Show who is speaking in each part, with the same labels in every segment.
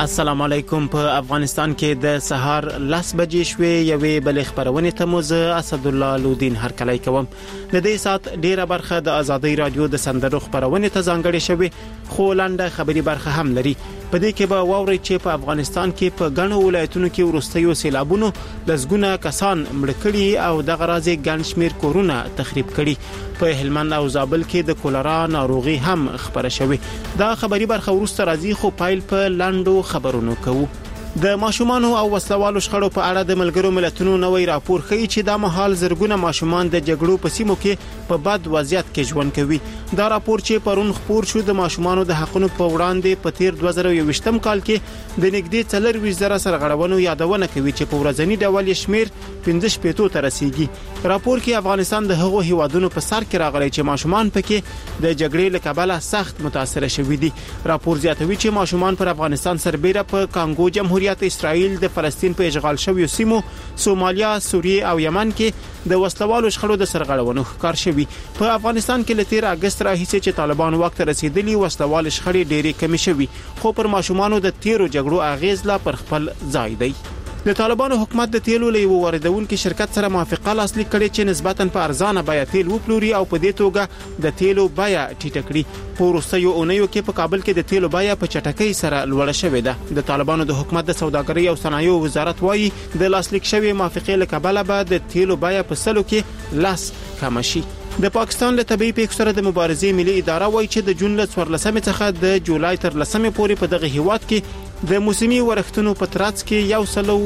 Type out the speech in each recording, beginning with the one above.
Speaker 1: السلام علیکم. په افغانستان کې د سهار 10 بجې شوې یوې بل خبرونه ته موز اسد الله لودین هر کله کوم. د دې سات ډیره برخه د ازادي رادیو د سندرو خبرونه ته ځانګړې شوې، خو لنډه خبري برخه هم لري. په دې کې به واوري چې په افغانستان کې په غنو ولایتونو کې ورستیو سیلابونو لزګونه کسان مړ کړي او د غرازي ګنشمیر کورونه تخریب کړي. په هلمند او زابل کې د کولرا ناروغي هم خبره شوې. دا خبري برخه ورسته راځي، خو پایل په لاندو خبرونو کوو. د ماشومان او وسلوالو شخړو په اړه د ملګرو ملتونو نوې راپور ښیي چې د مهال زرګونه ماشومان د جګړو په سیمو کې په بد وضعیت کې ژوند کوي. دا راپور چې پرون خبر شو د ماشومانو د حقونو په وړاندې په تیر 2021م کال کې د نږدې 40,000 سرغړونو یادونه کوي چې په ورځنی ډول شمیر 15 ته رسیدي. راپور کې افغانستان د هغو هیوادونو په سر کې راغلی چې ماشومان پکې د جګړې له کبله سخت متاثر شوي دي. راپور زیاتوي چې ماشومان پر افغانستان سربېره په کانګو جمهوریت اسرائیل د فلسطین په اشغال شویو سیمو، سومالیا، سوریه او یمن کې د وسلوالو شخړو د سرغړونو ښکار شوي. په افغانستان کې له 13 اگست راهیسې چې طالبان وخت رسیدلی وسلوال شخړې ډېرې کمې شوي، خو پر ماشومانو د تیرو جګړو اغیز لا پر خپل ځای دی. د طالبانو حکومت د تیلو له یو واردونکو شرکت سره موافقه لاسلیک کړې چې نسبتاً په ارزانه بیه تیل وپلوري او په دې توګه د تیلو بیه ټیټه کړي. په وروستیو اونیو کې په کابل کې د تیلو بیه په چټکۍ سره لوړه شوې ده. د طالبانو د حکومت د سوداګرۍ او صنایعو وزارت وایي د لاسلیک شوی موافقې له کبله به د تیلو بیه په سلو کې لاس کم شي. د پاکستان له طبي پیښو سره د مبارزې ملي اداره وایي چې د جون له 14 څخه د جولای تر 10 پورې په دغه هیواد کې د موسمي ورښتونو په ترڅ کې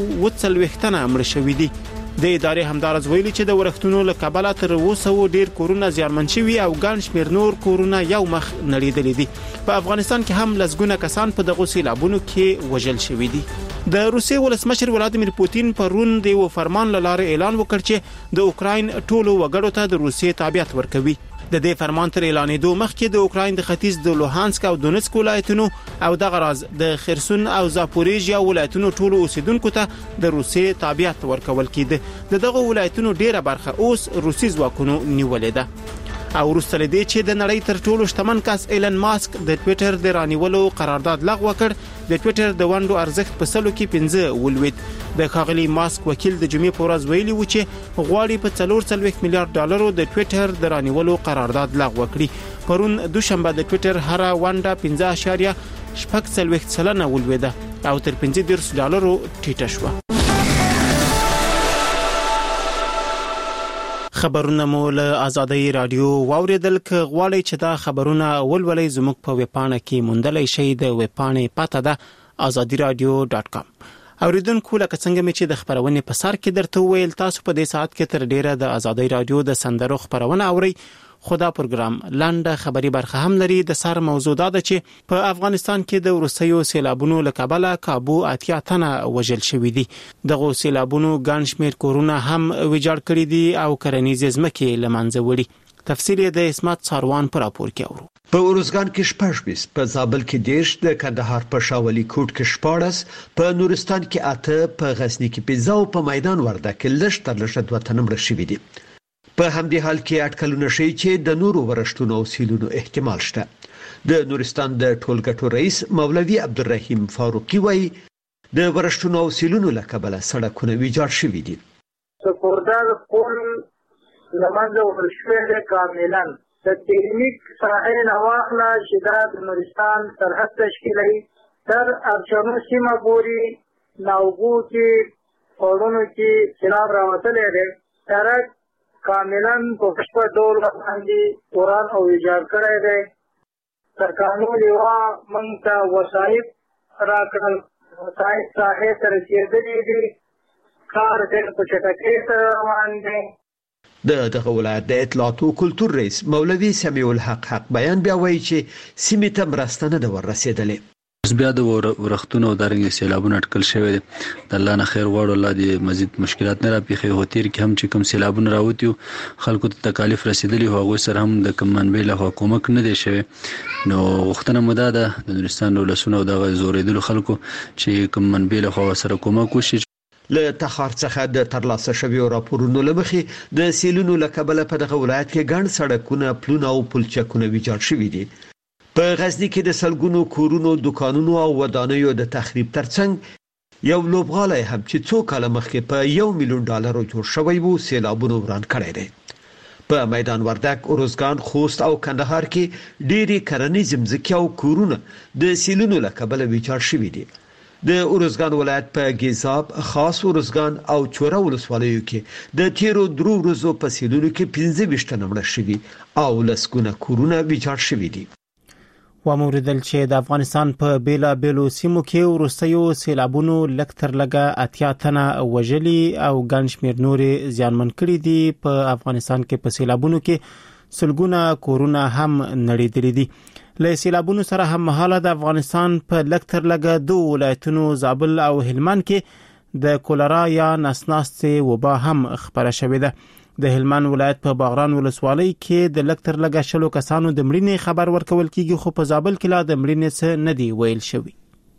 Speaker 1: 140 مړ شوي دي. د ادارې همدارز ویلي چې د ورښتونو له کبله تر اوسه ډیر کورونه زیانمن شوي او ګڼ شمېر نور کورونه یو مخ نړیدلي دي. په افغانستان کې هم لزګونه کسان په دغه سیلابونو کې وژل شوي دي. د روسیې ولسمشر ولادیمیر پوتین پرون د یو فرمان لاره اعلان وکړ چې د اوکراین ټولو وګړو ته د روسیې تابعیت ورکوي. د دې فرمان تر اعلانېدو مخکې د اوکراین د ختیځ د لوهانسک او دونیتسک ولایتونو او د غراز د خرسون او زاپوریژیا ولایتونو ټولو اوسیدونکو ته د روسیې تابعیت ورکول کېده. دغه ولایتونو ډیره برخه اوس روسي ځواکونو نیولې ده. او وروسته له دې چې د نړۍ تر ټولو شتمن کس ایلن ماسک د ټوئیټر د رانیولو قرارداد لغوه کړ، د ټوئیټر د ونډو ارزښت په سلو کې 15 ولوید. د ښاغلي ماسک وکیل د جمعې په ورځ ویلي و چې غواړي په 440 میلیارډ ډالرو د ټوئیټر د رانیولو قرارداد لغوه کړي. پرون دوشنبه د ټوئیټر هر ونډه 15.4% ولویده او تر 50 ډالرو ټیټه شوه. خبرونه مو له ازادي رادیو واوریدل. ک غواړئ چې دا خبرونه ولولئ زموږ په ویبپاڼه کې موندلای شئ. د ویبپاڼې پته ده azadiradio.com. اوریدونکو لکه څنګه چې د خبرونه په سر کې درته ویل، تاسو په دې ساعت کې تر ډیره د ازادي رادیو د سندرو خبرونه اورئ. خدا پروګرام لاندې خبري برخه هم لري. د سر موضوع دا ده چې په افغانستان کې د ورسېو سیلابونو له کبله کابو 80 تنه وژل شوي دي. دغه سیلابونو ګڼ شمېر کورونه هم ویجاړ کړي دي او کرنیزې ځمکې له منځه وړي. تفصیل د اسمت ساروان پر راپور کې اورو.
Speaker 2: په ورزګان کې 14، په زابل کې 10، د کندهار په شاولي کوټ کې 14، په نورستان کې 8، په غزنی کې 15 او په میدان ورده کې لږ تر لږه 2 تنه مړه شوي دي. په همدې حال کې اټکلونه ښیي چې د نورو ورښتونو او سیلونو احتمال شته. د نورستان د ټولګټو رئیس مولوي عبدالرحیم فاروقي وایي د ورښتونو او سیلونو له کبله سړکونه ویجاړ شوي دي.
Speaker 3: سپوردار پل لمنځه وړل شوی دی کاملا. د تکنیک ساحل نواخله چې دا د نورستان سرحد تشکیلوي تر ارچنو سیمه پورې ناوګو کې پوړونو کې سیلاب راوتلی دی. سړک کاملا په بشپړ ډول باندې وران او ویجاړ کړی دی. سرکانو لیوا موږ ته وسایط راکړل، وسایط ساحې ته رسېدلي دي. کار ډېر په چټکۍ سره روان دی.
Speaker 2: د دغه ولایت د اطلاعات او کلتور رئیس مولوي سمیع الحق حق بیان بیا وایي چې سیمې ته مرسته نه ده ورسېدلې.
Speaker 4: بیا د ورښتونو او دارنګ سیلابونو اټکل شوی دی. د الله نه خیر غواړو، الله دې مزید مشکلات نه راپېښي. هو تیر کې هم چې کوم سیلابونه راوتي خلکو ته تکالیف رسیدلی هو هغوی سره هم د کوم منبع لخوا کومک نه دی شوی. نو غوښتنه مو دا ده د نورستان ولسونو او دغه زورېدلو خلکو چې کوم منبع لخوا سره کومک وشي.
Speaker 2: له تخار څخه د ترلاسه شویو راپورونو له مخې د سیلونو له کبله په دغه ولایت کې ګڼ سړکونه، پلونه او پلچکونه ویجاړ شوي دي. په غزنی کې د سلګونو کورونو، دکانونو او ودانیو د تخریب ترڅنګ یو لوبغالی هم چې څو کال مخکې په $1 میلیون جوړ شوی وو سیلابونو وران کړی دی. په میدان وردک، اروزګان، خوست او کندهار کې ډېری کرنیز ځمکې او کورونه د سیلونو له کبله ویجاړ شوي دي. د اروزګان ولایت په ګیزاب، خاص اروزګان او چوره ولسوالیو کې د تیرو 3 ورځو په سیلونو کې 25 تنه مړه شوي او لسګونه کورونه ویجاړ شوي دي.
Speaker 1: وموردل چې د افغانستان په بیلا بیلو سیمو کې ورستیو سیلابونو لکتر لګه 80 تنه وژلي او ګڼ شمېر نورې زیانمن کړي دي. په افغانستان کې په سیلابونو کې سلګونه کورونه هم نړېدلي دي. له سیلابونو سره هم مهاله د افغانستان په لکتر لګه 2 ولایتونو زابل او هلمند کې د کولرا یا نسناستې وبا هم خبره شوې ده. د هلمند ولایت په باغران ولسوالۍ کې د لکتر لګه شلو کسانو د مړینې خبر ورکول کیږي، خو په زابل کې لا د مړینې څه نه دی ویل شوی.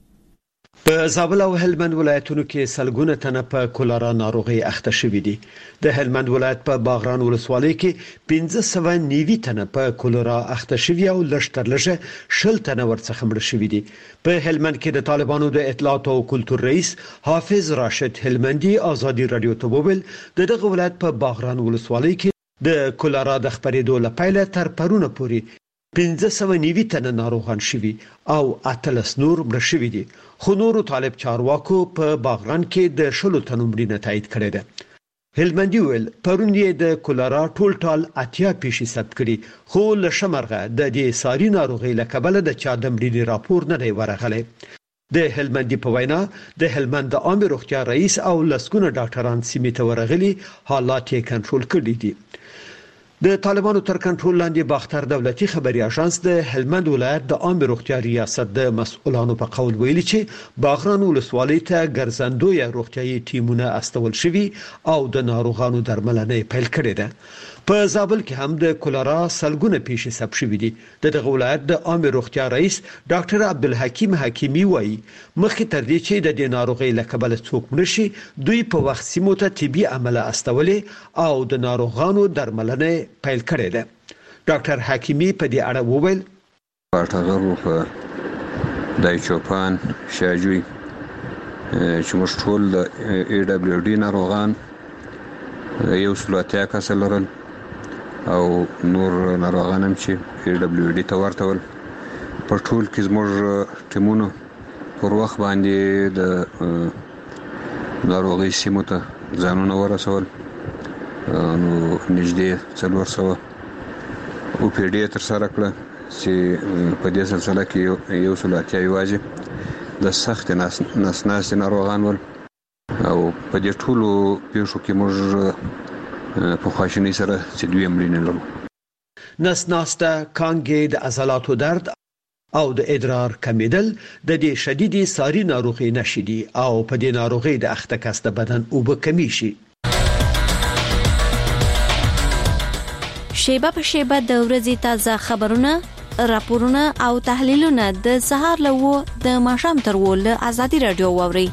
Speaker 2: په زابل او هلمند ولایتونو کې سلګونه تنه په کولرا ناروغي اخته شوي دي. د هلمند ولایت په باغران ولسوالۍ کې 1590 تنه په کولرا اخته شوي او لږ 10 تنه ورڅخه مړه شوي دي. په هلمند کې د طالبانو د اطلاعات او کلتور رئیس حافظ راشد هلمندي ازادي رادیو ته وویل دغه ولایت په باغران ولسوالۍ کې د کولرا د خبرېدو لپاره تر پرونه پورې 1590 تنه ناروغان شوي او 18 نور مړه شوي دي. خو نورو طالب چارواکو په باغران کې د 10 تنو مړینه تایید کړې ده. هلمندي ویل پرون یې د کولرا ټول 80 پیښې ثبت کړي، خو له شمرغه د دې ساري ناروغي له کبله د چا د مړینې راپور نه دی ورغلی. د هلمندي په وینا د هلمند د عامه روغتیا رئیس او لسګونه ډاکټران سیمې ته ورغلي، حالات یې کنټرول کړي دي. د طالبانو تر کنټرول لاندې باختر دولتي خبري اژانس د هلمند ولایت د عامه روغتیا ریاست د مسؤلانو په قول ویلي چې باغران ولسوالۍ ته ګرځندوی روغتیايي ټیمونه استول شوي او د ناروغانو درملنه پیل کړې ده. په زابل کې هم د کولرا سلګونه پیښې ثبت شوې دي. دغه ولایت د عامه روغتیا رئیس ډاکټر عبدالحکیم حکیمی وایي مخکې تر دې چې د دې ناروغۍ له کبله څوک مړ شي، دوی په وخت سیمو ته طبي عمله استولې او د ناروغانو درملنه پیل کړې ده. ډاکټر حکیمی په دې اړه وویل
Speaker 5: پټغرو په دایچوپان شاجوی چې موږ ټول د ای دبلیو ډي ناروغان یو سلواتیا کس لرل او نور ناروغان هم چې ای دبلیو ډي ته ورته ول. په ټول کې زموږ ټیمونو پر وخت باندې د ناروغي سیمو ته ځانونه ورسول. نو نږدې 400 او پی ډي تر سره کړه چې په دې سلسله کې یو سلواتیا یوازې د سخت نسناستې ناروغان ول او په دې ټولو پیښو کې موږ په خواشینۍ سره چې دوی مړینې لرو.
Speaker 2: نسناسته، کانګې، د عضلاتو درد او د ادرار کمیدل د دې شدیدې ساري ناروغي نښې دي او په دې ناروغي د اخته کس د بدن اوبه کمی شي.
Speaker 6: شیبه په شیبه د ورځې تازه خبرونه، راپورونه او تحلیلونه د سهار له د ماښام تر له ازادي رادیو واوري.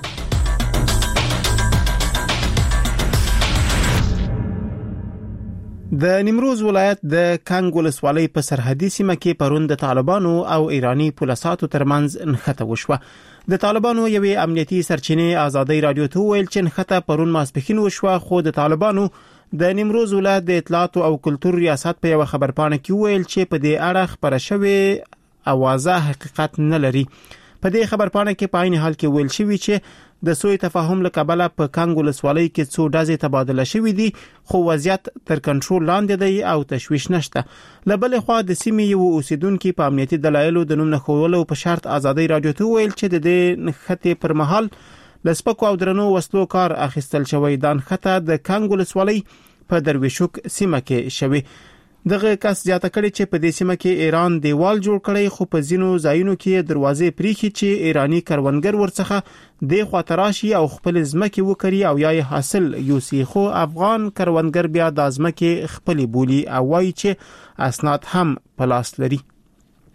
Speaker 1: د نیمروز ولایت د کانګ ولسوالۍ په سرحدي سیمه کې پرون د طالبانو او ایرانی پولیساتو ترمنځ نښته وشوه. د طالبانو یوې امنیتي سرچینې ازادي رادیو ته ویل چې نښته پرون ماسپښین وشوه، خو د طالبانو د نیمروز ولایت د اطلاعات او کلتور ریاست په یو خبرپاڼه کې ویل چې په دې اړه خبره شوې اوازه حقیقت نه لري. په دې خبرپاڼه کې په عین حال کې ویل شوی چې د سوء تفاهم له کبله په کانګ ولسوالۍ کې څو ډزې تبادله شوې دي، خو وضعیت تر کنټرول لاندې دی او تشویش نشته. له بلې خوا د سیمې یو اوسیدونکو په امنیتي دلایلو د نوم نښولو په شرط ازادي رادیو ته ویل چې د دې نښتې پر مهال لسپکو او درنو وسلو کار اخیستل شوی. دا نښته د کانګ ولسوالۍ په درویشوک سیمه کې شوی. دغه کس زیاته کړي چې په دې سیمه کې ایران دیوال جوړ کړي، خو په ځینو ځایونو کې دروازې پریخي چې ایرانی کروندګر ورڅخه د خاطراشي او خپل ځمکې وکړي او یا حاصل یوسي، خو افغان کروندګر بیا د ځمکې خپل بولی او وایي چې اسناد هم پلاس لري.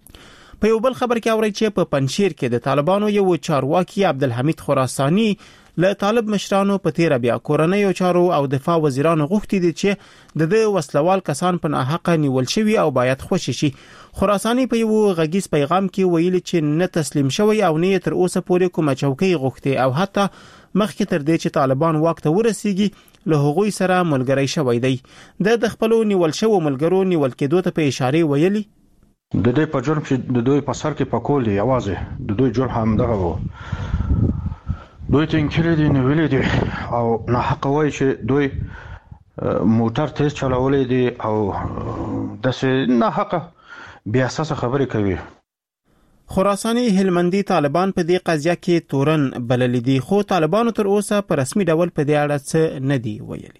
Speaker 1: په یو بل خبر کې اوري چې په پنځیر کې د طالبانو یو چارواکي عبدالحمید خراسانی له طالب مشرانو په تیر بیا کورنۍ چارو او دفاع وزیرانو غوښتي دي چې د وسلوال کسان په ناحقه نیول شوی او باید خوشی شي. خراساني په یو غږیز پیغام کې ویلي چې نه تسلیم شوی او نه تر اوسه پورې کومه چوکۍ غوښتي او حتی مخکې تر دې چې طالبان واک ته ورسیږي له هغوی سره ملګری شوی دی. د خپل نیول شوی ملګرو نیول کېدو ته په اشاره ویلي
Speaker 7: د دې په جرم چې د دوی په سر کې پکولې یوازې د دوی جرم هم دغه وو. دوی تنکرې دي نیولې دي او ناحق وایي چې دوی موټر تیز چلولې دي او داسې ناحق بیا اساس خبرې کوي.
Speaker 1: خراساني هلمندي طالبان په دې قضیه کې تورن بللي دي خو طالبانو تر اوسه په رسمي ډول په دې اړه څه نه دی ویلي.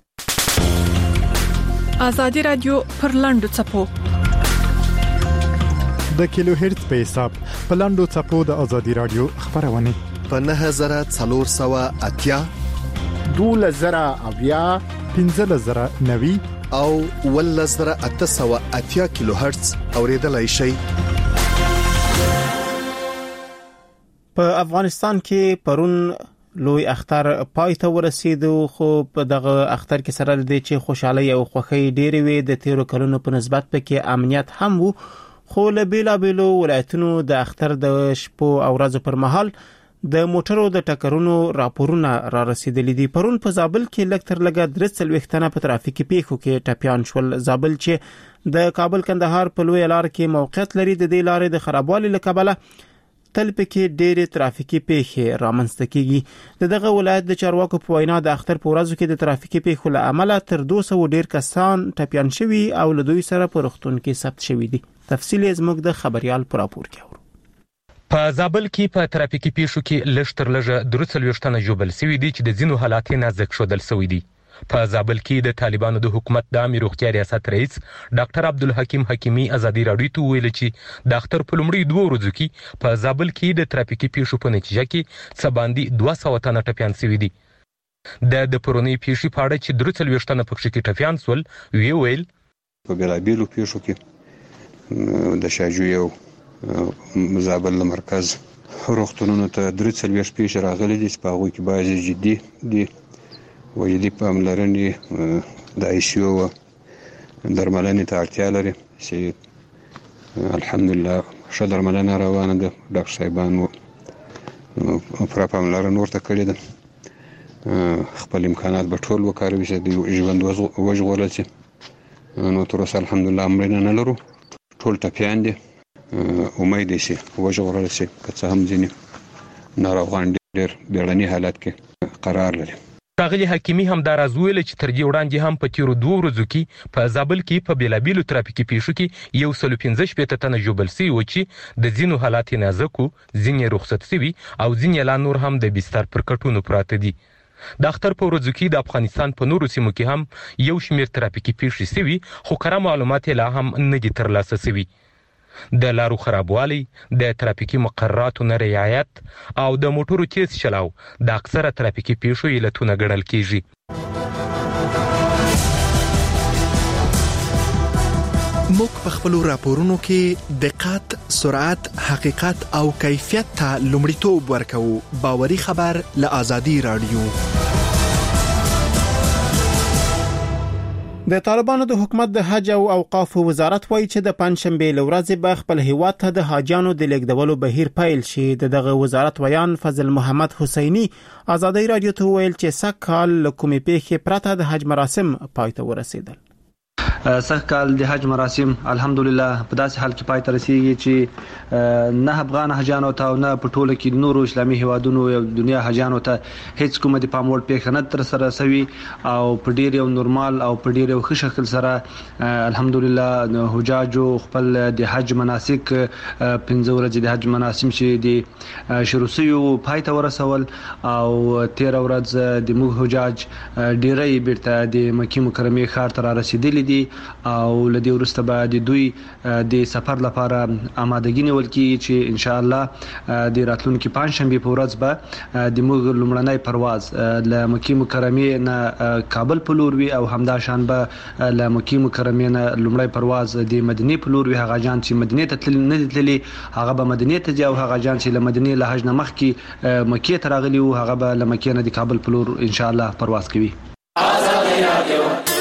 Speaker 8: آزادي رادیو پر لاندو چپو
Speaker 9: د کیلو هرتز په حساب په لاندو چپو د آزادي رادیو خبرونه
Speaker 10: په 9480
Speaker 9: 2000 1590
Speaker 10: او 1880 کیلو هرتز اوریدلای شئ.
Speaker 1: په افغانستان کې پرون لوی اختر پای ته ورسیدو خو په دغه اختر کې سره د چې خوشحالي او خوښي ډېرې وي د تیرو کلونو په نسبت پکې امنیت هم وو خو له بیلابیلو ولایتونو د اختر د شپو او ورځو پر مهال د موټرو د ټکرونو راپورونه را رسیدلي دي. پرون په زابل کې لکتر لګا 3 تنه په ترافیکي پیښو کې ټپيان شول. زابل چې د کابل کندهار په لوی لار کې موقعیت لري د دې لارې د خرابوالي لکبله تل پکې ډېرې ترافیکي پیښې رامنځته کیږي. دغه ولایت د چارواکو په وینا د اختر په ورځو کې د ترافیکي پیښو له امله تر 200 ډېر کسان ټپيان شوي او له دوی سره په روغتون کې ثبت شوي دي. تفصیل زموږ د خبريال پر راپور کې اورو.
Speaker 11: په زابل کې په ترافیکي پیښو کې لږتر لږه 3 تنه جوړل شوي دي چې د ځینو حالاتي نازک شودل شوي دي. په زابل کې د طالبانو د حکومت د عامه روغتیا ریاست رئیس ډاکټر عبدالحکیم حکیمی آزادي راډیو ته ویل چې د اختر په لومړي 2 ورځو کې په زابل کې د ترافیکي پیښو په نتیجه کې څه باندې 200 تنه ټپيان شوي دي. د پرونی پیښې په اړه چې 3 تنه پکې کې ټپيان سول ویل
Speaker 5: په بیلابیلو پیښو کې د شاجوی او زابل مرکز روغتونونو ته 3 پیښې راغلي دي چې په هغه کې بعضي جدي دي وجدي پاملرنې د آی سی او درملنې ته اړتیا لري چې الحمدلله ښه درملنه روانه ده. ډاکټر صاحبانو پوره پاملرنه ورته کړې ده. خپل امکانات به ټول وکاروي چې د ژوند وژغورل شي. نو تر اوسه الحمدلله مړینه نه لرو. ټول ټپيان دي. امید شي وژغورل شي که څه هم ځینې ناروغان ډېر بیړني حالت کې قرار لري.
Speaker 11: ښاغلي حکیمی هم دا راز ویل چې تر دې وړاندې هم په تیرو 2 ورځو کې په زابل کې په بیلابیلو ترافیکي پیښو کې 115 تنه جوړل شوي و چې د ځینو حالات نازکو ځینې رخصت شوي او ځینې لا نور هم د بستر پر کټونو پراته دي. د اختر په ورځو کې د افغانستان په نورو سیمو کې هم یو شمېر ترافیکي پیښې شوي خو کره معلومات لا هم نه دي ترلاسه شوي. د لارو خرابوالی، د ترافیکي مقرراتو نه رعایت او د موټرو تیز چلاو د اکثره ترافیکي پیښو علتونه ګڼل کیږي.
Speaker 10: موږ په خپل راپورونو کې دقت، سرعت، حقیقت او کیفیت ته لومړیتوب ورکوو. باوري خبر له آزادي رادیو.
Speaker 1: د طالبانو د حکومت د حج او اوقاف وزارت وایي چې د پنځشنبه لورځې به خپل هیواد ته د حاجیانو د لیږدولو بهیر پیل شي. دغه وزارت ویان فضل محمد حسینی آزادي رادیو ته ویل چې سکهال کومې پیښې پرته د حج مراسم پای ته ورسېدل.
Speaker 12: سږکال د حج مراسم الحمدلله په داسې حال کې پای ته رسیږي چې نه افغان حاجیانو ته او نه په ټوله کې نورو اسلامي هیوادونو او دنیا حاجیانو ته هیڅ کومه د پام وړ پیښه نه تر سره شوي او په ډیر یو نورمال او په ډیر یو ښه شکل سره الحمدلله حجاجو خپل د حج مناسک 15 ورځې د حج مراسم چې د شروع شوي پای ته ورسول او 13 ورځ د موږ حجاج ډیری بیرته د مکې مکرمه ښار ته رسیدلي دي او لدی ورسته به د دوی د سفر لپاره آمادګي نیول کیږي چې ان شاء الله د راتلونکي پنځشنبه په ورځ به د موږ لومړنی پرواز له مکه مکرمه نه کابل په لور وي او همدا شان به له مکه مکرمه نه لومړی پرواز د مدینه په لور وي. هغه جان چې مدینه ته نه تللی هغه به مدینه ته ځي او هغه جان چې له مدینه له حج نه مخکې مکه ته راغلی او هغه به له مکه نه د کابل په لور ان شاء الله پرواز کوي.